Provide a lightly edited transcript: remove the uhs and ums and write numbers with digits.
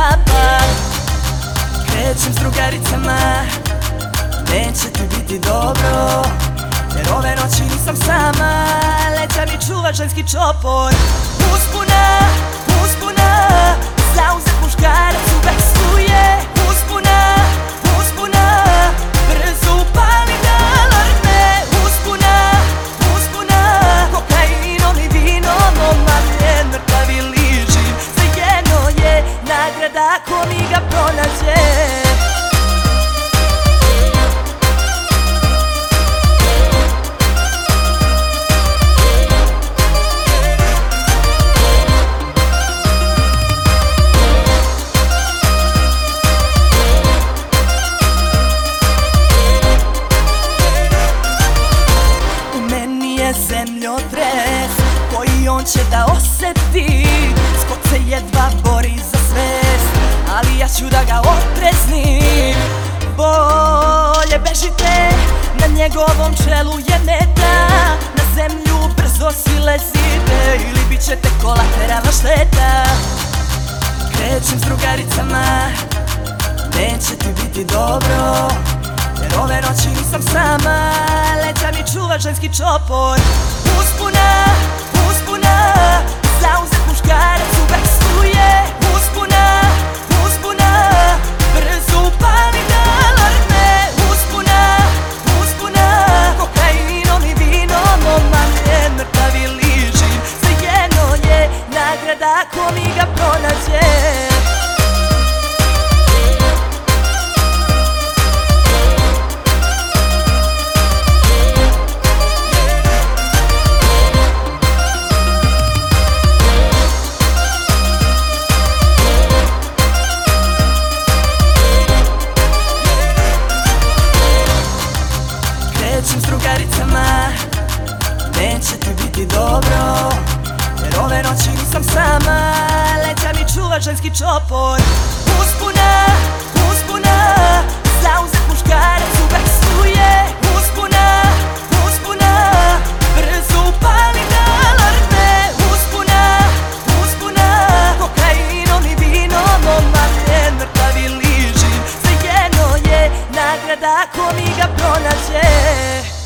zapad. Krećem s drugaricama, neće ti biti dobro, jer ove noći nisam sama. Leđa mi čuva ženski čopor. Uspuna, uspuna, zauzet muškarac u bekstuje. Uspuna, uspuna, brzo upali da alarme. Uspuna, uspuna, kokainom i vinom omamljen, mrtav i ližim. Svejedno je nagrada ko mi ga pronađe. Zemljotres koji on će da oseti, Skot se jedva bori za svest, ali ja ću da ga otreznim. Bolje bežite, na njegovom čelu je meta. Na zemlju brzo silezite ili bit ćete kolateralna šteta. Krećem s drugaricama, neće ti biti dobro, jer ove noći nisam sama. Leđa mi čuva ženski čopor. Uspuna, uspuna, zauzet muškarac u bekstuje. Uspuna, uspuna, brzo upali da alarme. Uspuna, uspuna, kokainom i vinom omamljen, mrtav i ližim. Svejedno je nagrada ko mi ga pronađe. Krećem s drugaricama, neće ti biti dobro, jer ove noći nisam sama. Leđa mi čuva ženski čopor. Uspuna, uspuna, zauzet muškarac u bekstuje. Uspuna, uspuna, brzo upali da alarme. Uspuna, uspuna, kokainom i vinom omamljen, mrtav i ližim. Svejedno je nagrada ko mi ga pronađe.